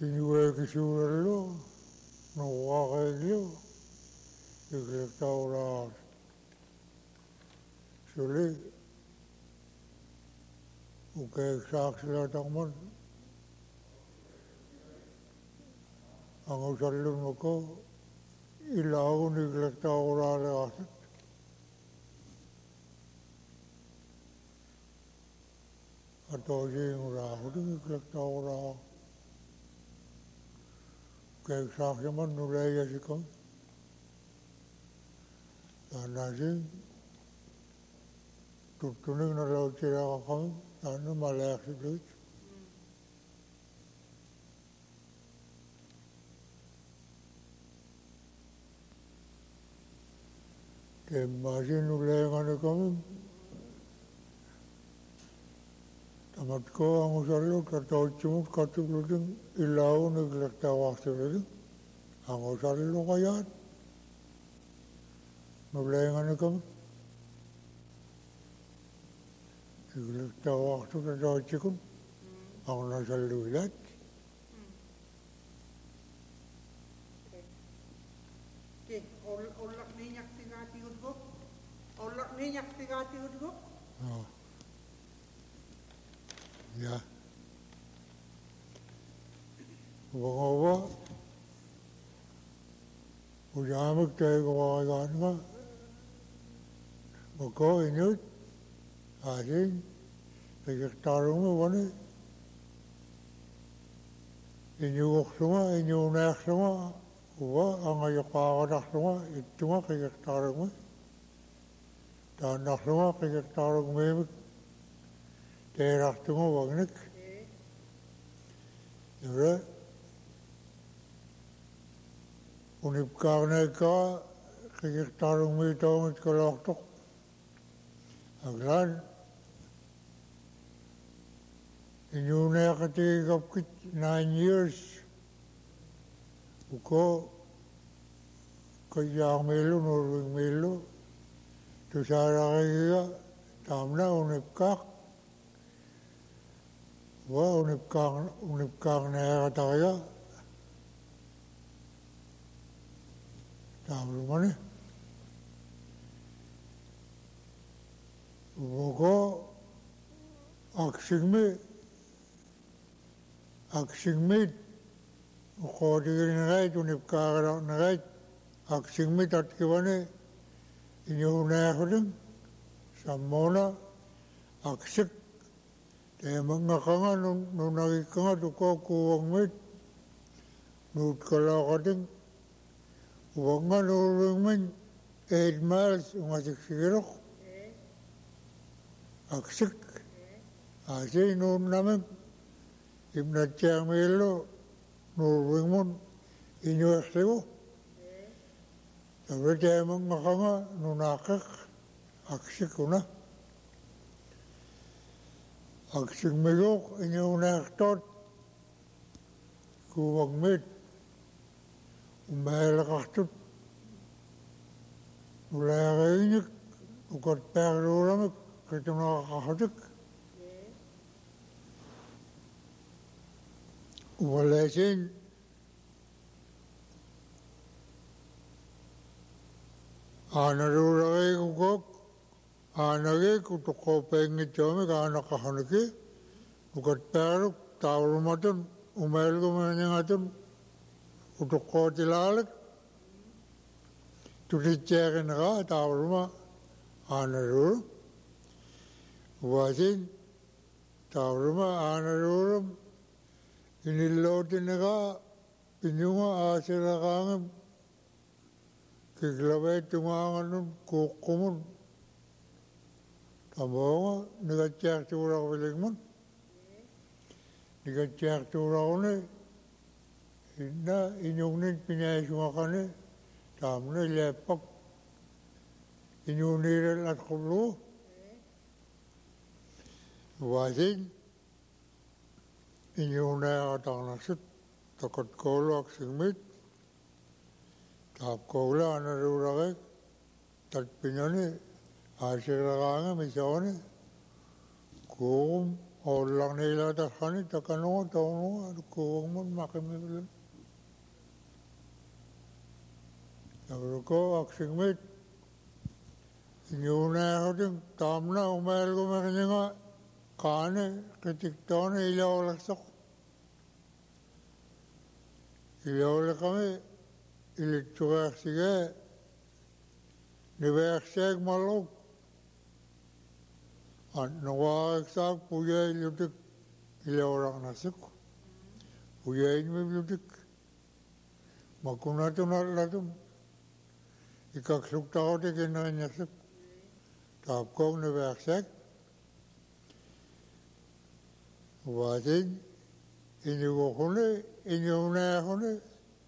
Inuekisuurellu nuqqaqaillu iklektauraat suli ukeeksaaksilatarman angusallunnuko ilaagun iklektauraaleqartut atoosiingulaaqutu iklektauraaq ukeeksaaksiman nuleeyasikam taanaasin tuttunik nalautsileqaqami taanna maleaqsituit teemmaasin nuleenganikami tamatko angusallu tatautsumut katuklutin ilaagun iklektauraaqsulutin angusalluqayaat nuleenganikami iklektauraaqtu tatautsukun angunasalluilaat Ollak niñaktigaatigut Ollak niñaktigaatigut Ja. Wangova ujamak teeguaagaanma mako inyut aasin ikiqtaarunga wani inyuuqsunga inyuuneaqsunga uwa angayoqaaqanaqsunga ittunga qikiqtaarunga taannaqsunga qikiqtaarungmiimik teeraqtunga wagnik yura unipkaarneekaa qikiqtaarungmiitoongit kaloortoq aglaan inyuuneaqatigigapkit 9 years uko kayaaqmiillu nuurvigmiillu tusaaraqigiga taamna unipkaaq wa unipkaaqneeqataqiga taamlumani uko aksigmit uqootigirneqait unipkaaqaraqneqait aksigmit atkivani inyuuneaqsutin sammoona aksik teemangaqanga nunagikkanga tuko kuuvangmit nuutkalaaqatin uvanga nuurvigmin 8 miles ungasiksigiroq aksik aasi nuunnamik ipnatsiaqmiillu nuurvigmun iñuiqsigu tavi teemangaqanga nunaaqiq aksikuna aksigmiguuq iñuuneaqtoot kuuvangmit umeeleqartut nuleeqiignik ukatpeaqluuramik qitunaqaqartik uvaleesin aanaruuraqiigukok aanagik utuqqoopeingitsuamik aanaqarniki ukatpeaqluk taavlumatun umeelgumaningatun utuqqootilaalik tutitseeqinneqaa taavluma aanaruuru uvasin taavluma aanaruurum inillootinneqaa piñunga aasiraqaangam kiklaveettungaanganun kuuqqumun tamoonga nigatsiaqtuuraqviligmun nigatsiaqtuuraquni inna iñugnit piñaisungaqani taamna ileeppak iñuuniirel atqullugu uvasin iñuuneaqataqnaqsut takatkoolu aksigmit taapkoogla anaruuraqik tatpiñani aasiraqaanga misooni kuuqum Orang nila dah kani takano tahu ko mun makan mulu. Ko aksing mit nyuna hoding tamna umel ko makanya kane ketik tahun ilaw laksok. Ilaw kami ilit juga sige niwek seg malok. Nawag sa puya ilutik ilaw nasik. Puya ilutik makunatun alatum. Ikak sukta hote kena nasik. Tap kong niwek seg. Wasin inyugo kone inyuna kone.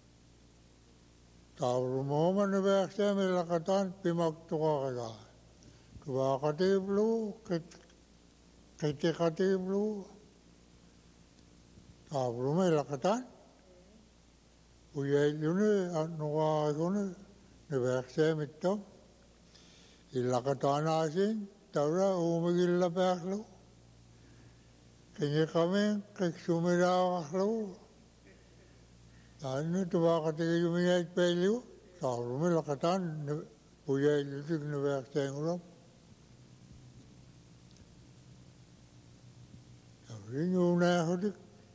Tahu rumah niwek seg melakatan pimak tuka kaya. Tua katiblu, kete katiblu, tahu mai lakatan, uyai june nuwa june, nebakse mitto, ilakatan asin, tahu umigil la baklo, kenya kami keksumira baklo, anu tua katiblu jumia pelu, tahu mai lakatan, uyai june nebakse ngulam. Nyuna hodik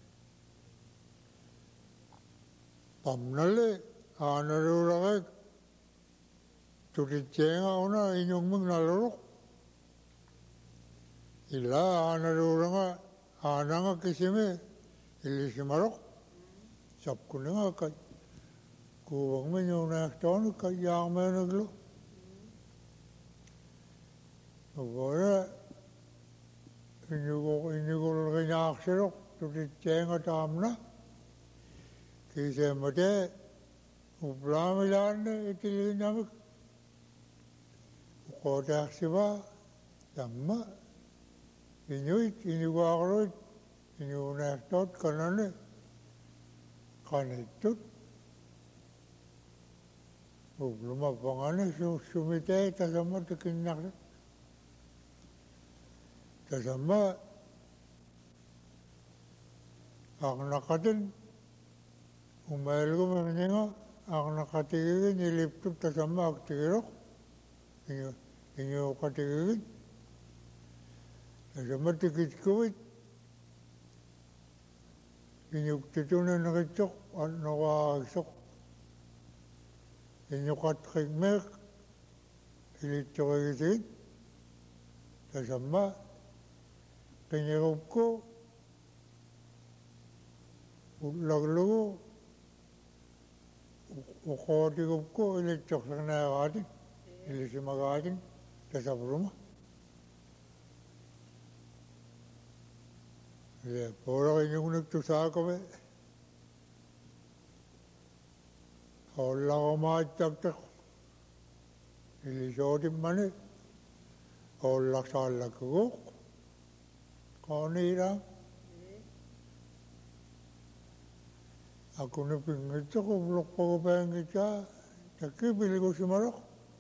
pamnale anaruragak turitjenga ona inyungmung naluruk illa anaruranga ananga kisime ilisimarok sapkunanga kai kuwang me nyuna ton kai yang me naglo agora inyugol ganyaksirok turitjenga tamna kise mate uplamilane itilinamik kodaksiba tamma inyugagroit inyunastot kanane kanitut upluma pangane sumite tasama tikinnak tasama aknakatin umailgo menyenga aknakatigin niliptup tasama aktigirok inyo katigin tasama tikitkuwit inyuk titunan nakitsok at nakaksok inyo katkikmek ilitsokigitin tasama Penyerupku, laglugu, ukodigupku ili choksana agadin, ili simagadin, tasabruma. Ile pora inyunik tusakome, holla maattaktak, ili sodim mani, holla sallakuguk. Kanira aku neping itu aku blok pagupeng kita tapi pilih ko simarok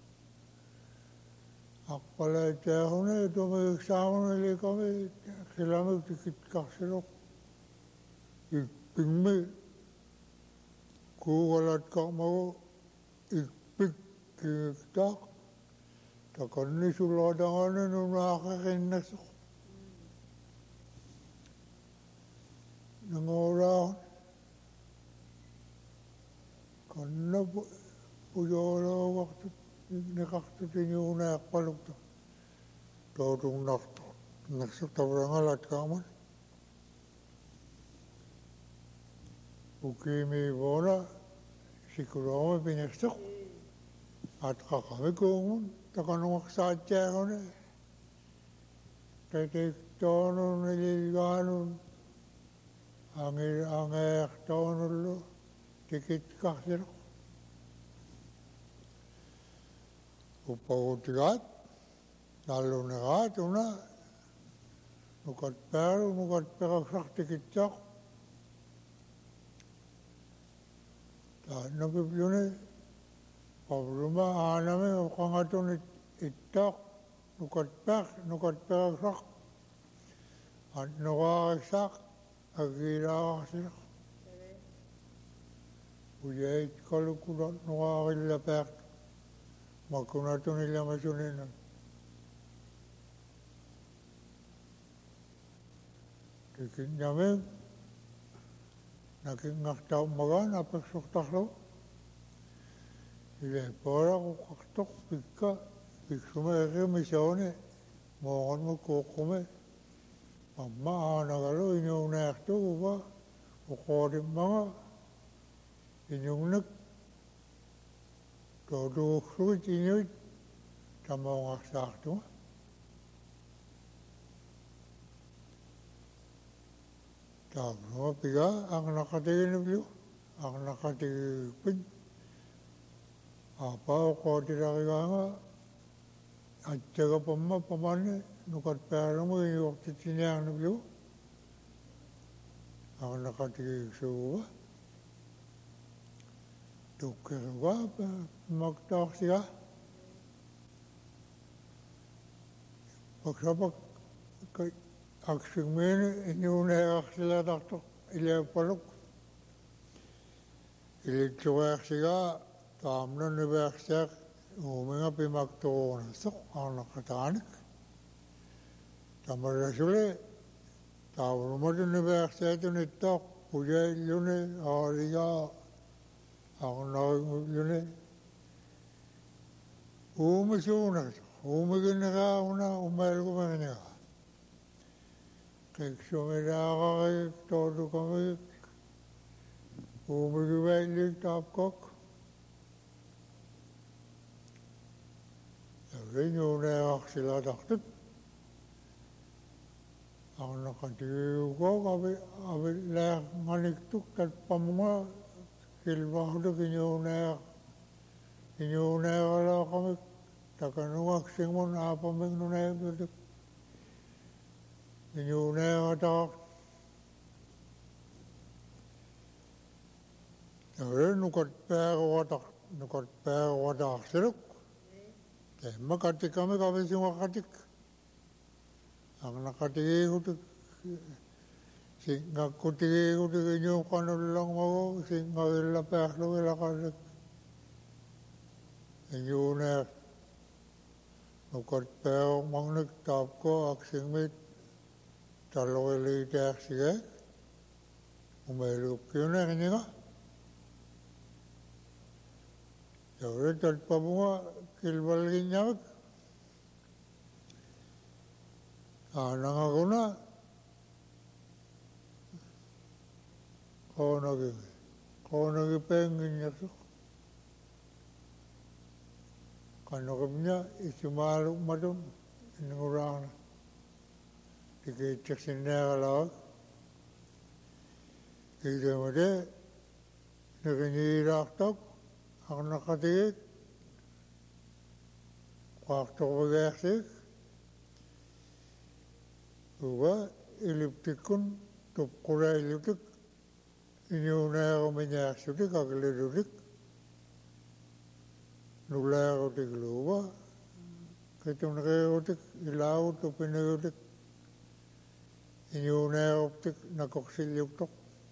aku pala cahone itu may examen nili kami kailangan tikit kaksirok iping me kuwalat kak mau ipik kiktak takkan ni suladangan nung nakakakinasok Nangora karena pujolo waktu nekaktu tinyuna akpaluk tu todung naksuk tawarangalat kaman ukimi bona sikurome pinyaksuk at kakami kungun takanong saatya kone tetik tono nililganun angin tahun dulu tikit kasir, upau tigat, lalu negat, una nukat perak sak tikit cak, dah nabi punya, pabruma aname kangatun itak nukat perak sak, At nukakaksak, agilakaksilak. Ujait kalukulat nukakilapek. Makunatun nila masunin. Tikin namin, nakingaktaw magan, apeksuktaklo. Ile pora ko kaktok, pika, piksume eke misyaone, mohon mo kukume. Mamma nagalo, inyong nakto, uba, ukodim mga, inyong nak, todo suit inyong, tamang aksakto. Tapos piga ang nakatigil niyo, ang nakatigil apa ko tiraga nga at jaga pamane nukat pera mo yung titinang niyo, ang nakatigil suwa, tukirwa magtak siya, pagsabak kay aksingmen inyong sila takto ilepalok ilitsuwak siya tamno nibaksak uminga pimakto nasok ang nakatanik tamarasuli tawar mo din nibaksak ito nitok puja ilyone ariya ang nakayone umisunak umigin na ka una umayal ko mga niya Keksumiraka todo kami umigibailik tapkok. Sabi nyo na sila taktot. Ang nakatiyo ko, kami lang maniktuk at pamunga kilbahdo kinyo na wala kami takanungak singmon apaming nunay bilik. Inyong nakatak. Sabi nukat pera watak siruk. Kaya makatik kami siwakatik. Ang nakatigi kutik. Singak kutigi kutik inyong kanulang mo. Singak ilapeklo ilakatik. Inyong nukat pera mangnik tapko aksing mit. Talo ili tak siya, umaylup yun na kanya. Jadi tanpa bunga kilbal kinyak, nang ako na, kau nagi pengen nyak. Kano kamnya isi maluk madum, ini orang. Tiga sinera itu macam negeri raktok, ang nakatigit, waktu bersih, juga eliptikun, tup kura eliptik, ini unai komenyak sudik, agak ledudik, nulai kotik lupa, kita negeri kotik, ilau tupin kotik. Inyong optik nakoksil yuktok.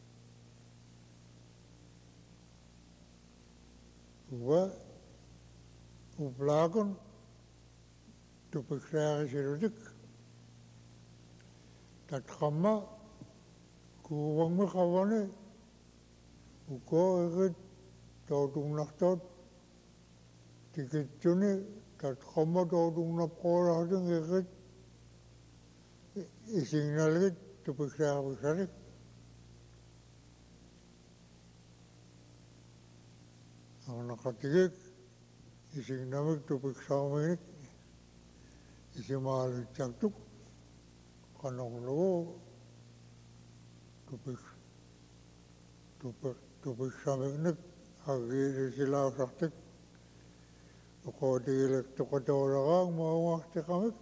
Uwa, uplagon, tupiksa sirudik. Tatkama, kuwang makawane, uko ikit, tautung naktot, tikit yun tatkama tautung napkora hading ikit, isignal it to pagsasarik. Ang nakatigit, isignamik to pagsasarik, isimalit tiyagtuk, kanong to pagsasarik, agiri sila saktik, ako diilek to katorakang mawakti kamik.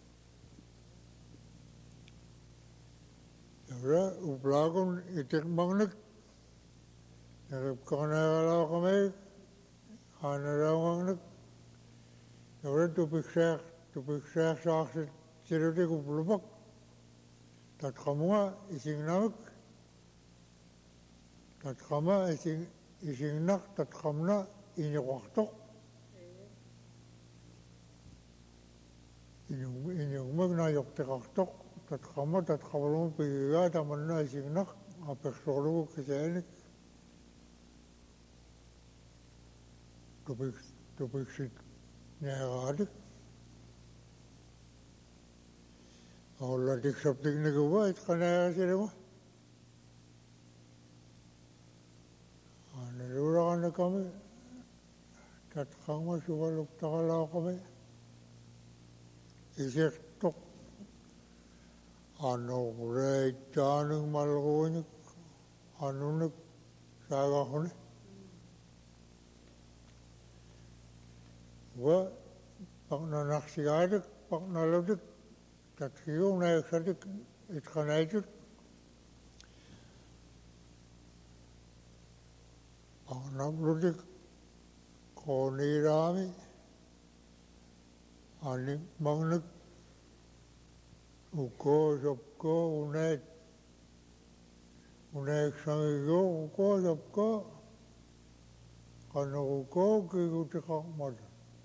Sabi, uplagon itik magnik. Narip ka na kalaw kami. Hanaraw magnik. Sabi, tupiksak sa aksit sirutik uplubak. tatqamua isingnamik tatqama isingnak tatqamna iñuqartoq iñugmak nayoqtiqartoq tatqama tatqavaluma pigiga tamanna isingnak apersorlugu kisaanik tupiksit neeraadik olla tiksaptiknikuva itqaneerasilugu aneluraqanakami tatqama sugaluktaqalaaqami isirtoq anuqreitaanik malguunik anunik saagaquni wa paqnanaqsigaadik paqnalutik tatkiunaiksatik itqanaitut paqnaplutik qooniiraami anik magnik ukoo sopkoo unaiksangigo ukoo sopkoo qanuqukoo kigutiqaqmata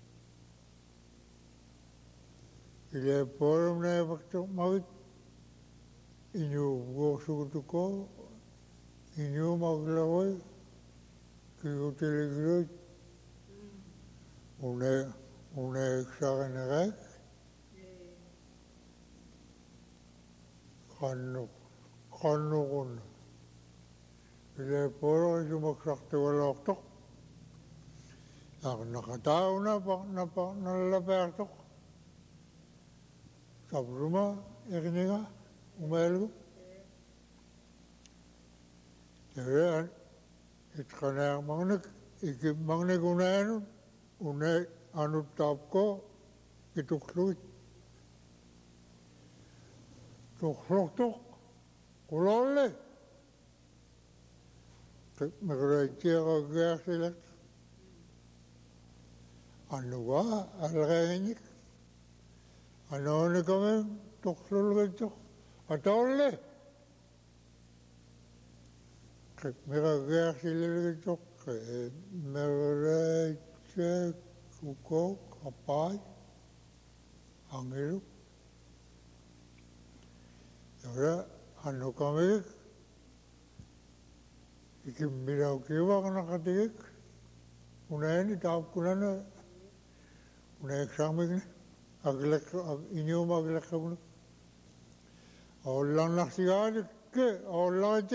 ile porum neepaktuq magit iñuuguorsugutukoo iñuumaglaguy kigutiligluit uneeksaqaneqaik qannuqunna ile porum isumaksartugalortoq aqnaqatauna paqnallapeartoq sabruma iqninga umailgu terean itqaneaq magnik ikip magnik unaanun une anuttaapko ituqluit tuqluqtuq qulolle miqreittiaqagiarsilak annuga alqeegiñik anoonikamen tuqlulgittuq atolle miqagiarsililgittuq miqreittiaq ukok apai angiluk yora anukamik ikimmiraukiwaqnaqatigik unaani taapkunana unaiksaamikni iñuuma agleqqabnu aollannaqsigaalikke aollagite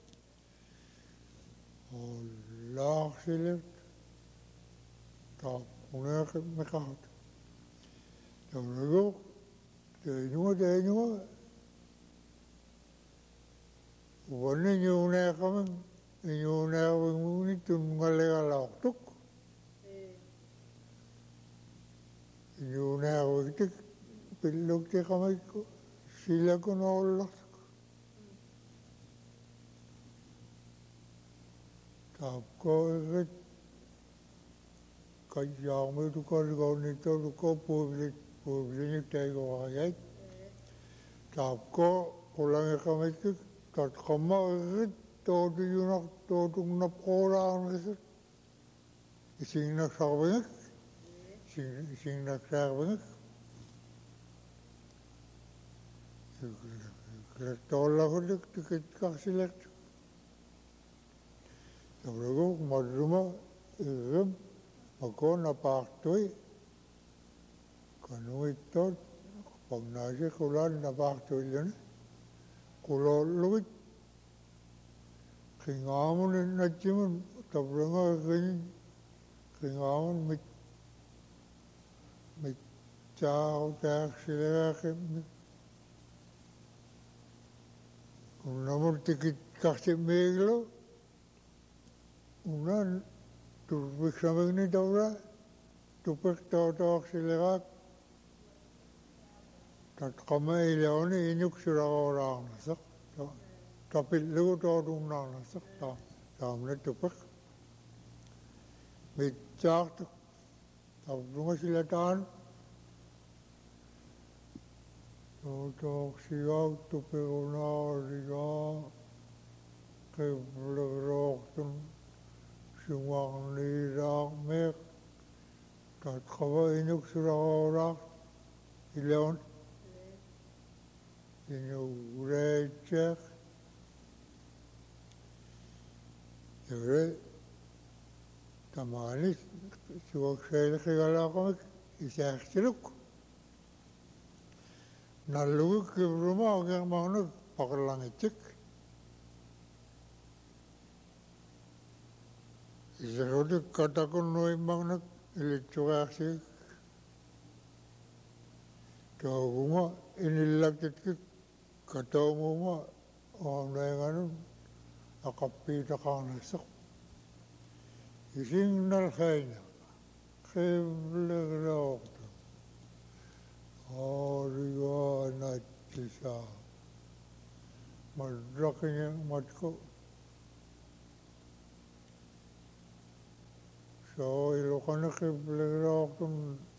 ollaaqsilit taapkuneeqi miqahat tawlagu teeñuga uvanni iñuuneeqamin iñuuneeqaminmuni tunngaligalaqtuk iñuuneeqaviktik pilluktiqamikku silakun oollartuk taapkoiqit kayyaaqmitukalligaunittorukko puubliñik taiguaqagait taapko qulangiqamikkik tatqamma iqit tootuyunaq tootugnapqoolaarngisut isinnaqsarvingik isinnaqsaarvingik tollahulik tikitqarsilertuk tawlagu madruma irrim makonapaartui kanuittot pagnaasi qulaan napaartuilluni qulollugit qingaamun natjimun tavranga qingaamun mitsaaqutaaqsilegaaqimmi unnamur tikitqarsimmiiglu unan turpiksamigni tawra tupiqtootoaqsilegaaq tatqama ilauni iñuksulaaqoraarnasaq tapillugu tootunnaarnasaq taamna tupiq mitsaaqtuq tavrunga silataan Totoksiak tupirunaariga qivliroqtun sumaqniiraaqmiq tatqava inuksuraqoraaq ilaun inureitseq yure tamanis suaqseiliqigalaqamik isaaqsiluk nalluguk kivruma oqermaqnuk paqerlangitsik isarudik katakun nuimmaqnak ilitsuqaaqsigik taugunga inillakitkik kataumuma oamnainganun aqappiitaqaarnasseq isinnalhaina qivliroqtu aarigaanattisa marraqiña matku soiluqana qivliroqtun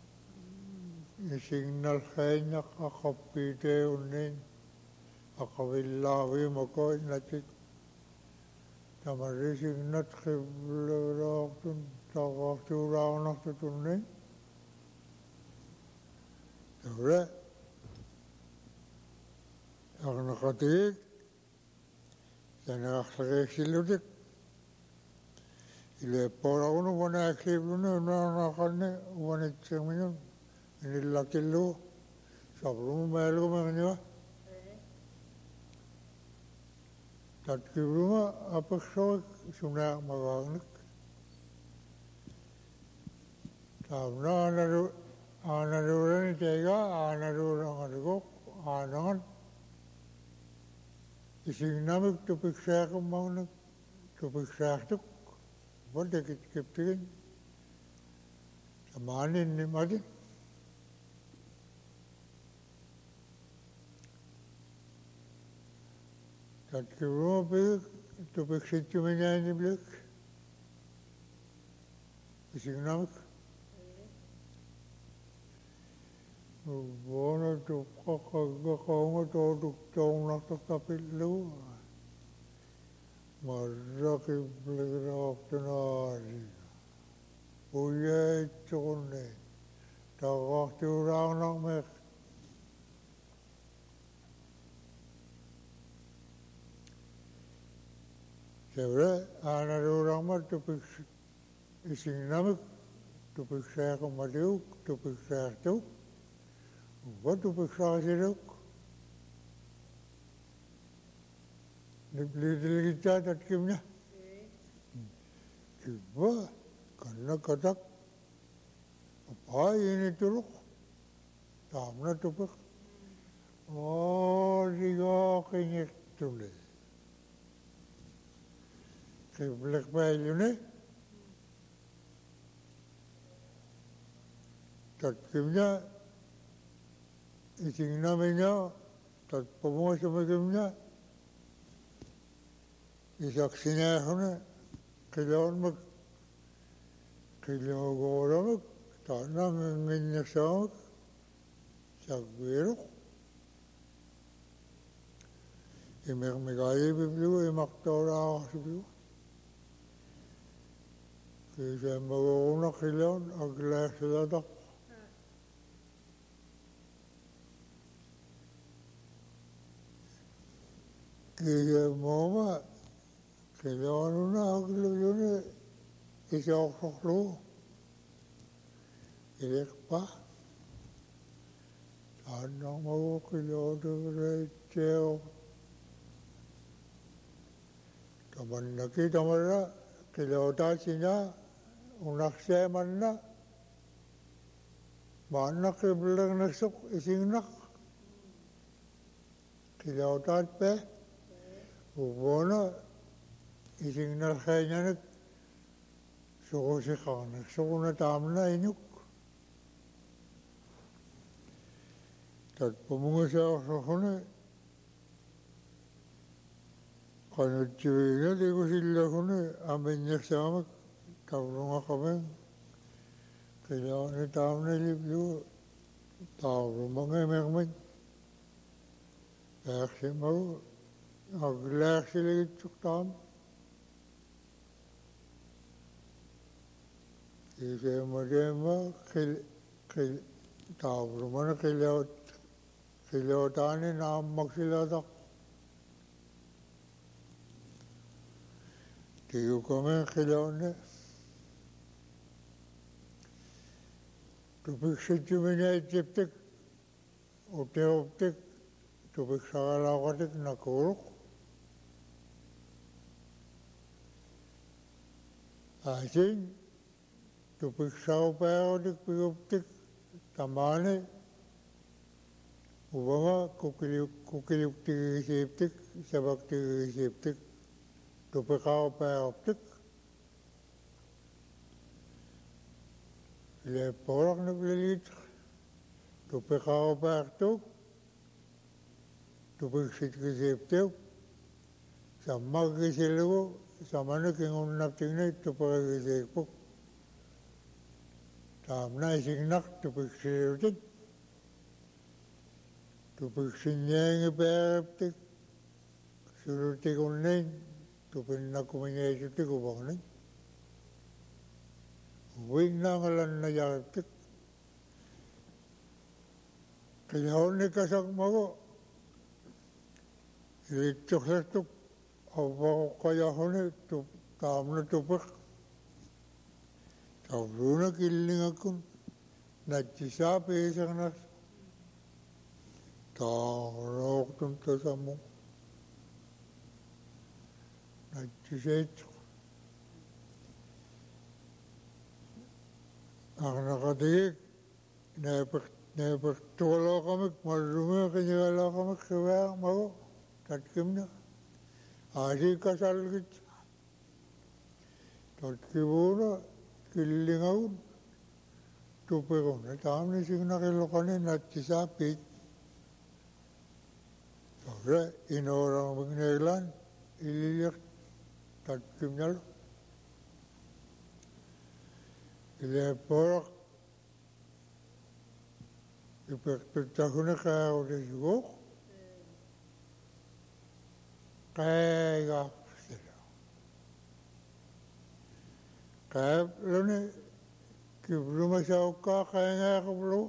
isinnalhaina aqappiiteunnin aqavillaaviimakoinnatik tamarrisignat qivliroqtun taqaartuuraarnartutunnin yure arnaqatigik sanaqarlaqiiksилlutik ileeppooragunu uanaakliivluni unaarnaaqarni uanitserminun inillakillu sabrumu maalgumerniva tatkivruma apiqsorik sunaaqmagaagnik taamna aanarurani taiga aanaruurangariguq aanangan isignamik tupiksaaqammagnik tupiksaaqtuk vadakitskiptigin samaaninnimadin tatkivruma pigik tupiksitsuminaaniblik isignamik Vuonna tuqqaqaqqaqaunga toortuktaunartartapillugu marraqivliroqtunaari uyaitsuqunni taqaartuuraarnarmeq sevre aanaruurarmat tupiks isignamik tupiksaaqamatiuk tupiksaartuk Vatupiksaasiruk Niplidilgitsaa tatkimna Kibba kanna katak Apaayini turuk Taamna tupik Aarigaaqingiq tuli Qiblikpailuni tatkimna isignamina tatpamuasamagimna isaqsinaahuna qilaunmak qilaugoramak taananginnirsaamak sagviruq imirmigaayibibligu imaqtauraaqarsibligu kiisaamagoguna qilaun aglaarsadataq Kiisaamoma qilaununa agluluni isaoqsoqlugu iliqpa taannarmagu qilautureitseeq tamannaki tamarra qilautaasina unarsiamanna maannaqqiblernaqsuq isignaq qilautaatpe Vuonna isignalhainanak suqusiqarnak suquna taamna inuk tatpamungasaaqsoquni qanutsiviina ligusillaguni aminnirsaamak tavlungaqamin qilauni taamna libligu taavrumangamermin Ääksimagu aglaaksilagitsuktaam iseemudeema taavurumana qiliotaani naammaksilata tiyukamen qilionne tupiksitjuminaitsiptik uteoptik tupiksagalaaqatik nakuuruq aasin tupiksaupearutik piguptik tamaane uvama kukiliuktigisiiptik sabaktigisiiptik tupiqaupearuptik ileporaqnuklilit tupiqaupeartuk tupiksitkisiiptiuk sammagisilugu samana kingunnaptigne tupiqagisiikpuk taamna isignaq tupiksiliutit tupiksinniangipeariptik sulutigunnin tupinnakumiñaisutik uvagnin uvinnaangalannayariptik qiliaunnikasaqmagu ilitsuqsartuk avvaquqqayahuni taamna tupiq tauruuna killingakkun nattisaa piisarnas taarooqtun tasammu nattiseitsuq arnaqatigik neepiqtuqaloqamik marrumia qiñigaloqamik qiveaqmagu tatkimna aasiikasalgit tatkivuuna killingagun tupiqunna taamni signaqilluqani nattisaa piit tore inoorangmikneeglaan ililiq tatkimnalu ileeporaq ipiqtuttaguna qaagulisiguuq qaaigaqsila qaabluni kiblumasaukkaa qaangaaqublu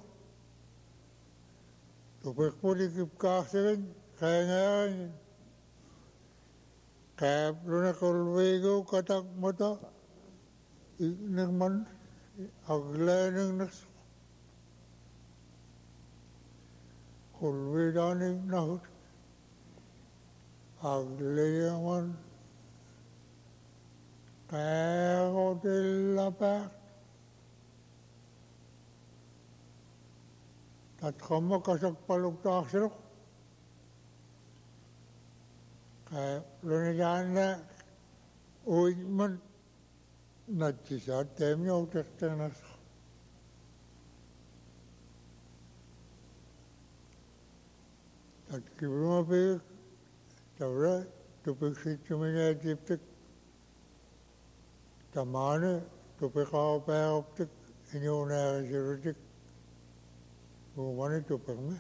tupiqpuli kipkaaqsigin qaangaaqin qaabluni qulviigu katakmata igniqman aglaaningnaqs qulviidaaningnahut agliyaman qaaqudillapaaq tatqamma kasakpaluktaaqsiruq qaablunidaanna uigman nattisaat teemniutiqtiqnas tatkiblumapiik tavra tupiksitjuminaatiptik tamaane tupiqaupearuptik iñuunaarisirutik uumani tupiqmi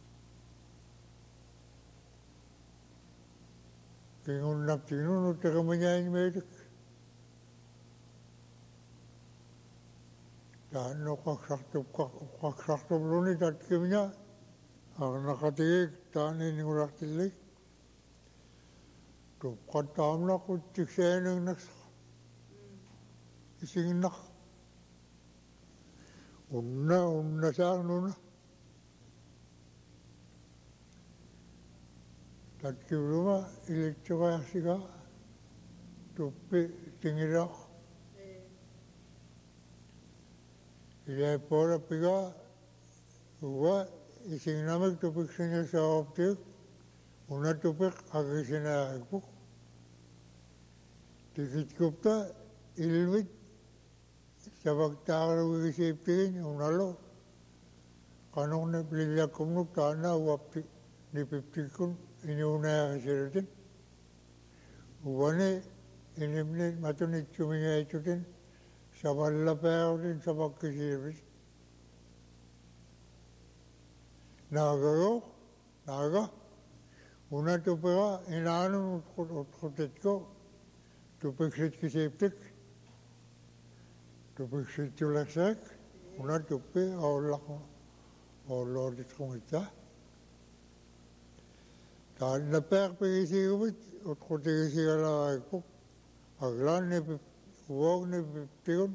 kingunnaptignun uttiqimiñaanimeitik taannu qaksartubluni tatkimña arnaqatigik taaninnigulaqtillik tupqattaamnaq uttikseeningnaqs isignaq unnasaarnuna tatkibluma ilitsuqaarsiga tuppi tingiraq ileeporapiga uva isignamik tupiksiñasaaruptiik una tupiq agisinearikpuk tikitkupta ilmit sabaktaarugigisiiptigin unalu qanuqnip lillakkumnuk taana uapti nipiptikkun iñuunaarisirutin uvani inimni matunitsumiñaitsutin savallapearutin sabakkisiipit naaga Una tupega inanum utkotetko tupexit kiseptik tupexit tulaksak una tupe aulak aulodit kumita ta na per pegisigubit utkotegisigala ikuk aglan ne wog ne tigun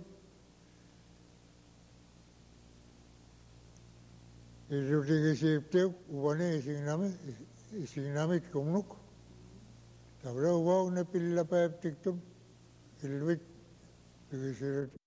ilutegisiptik uwane isinamit kumnuk tabla wog ne pilla pep tiktum ilwit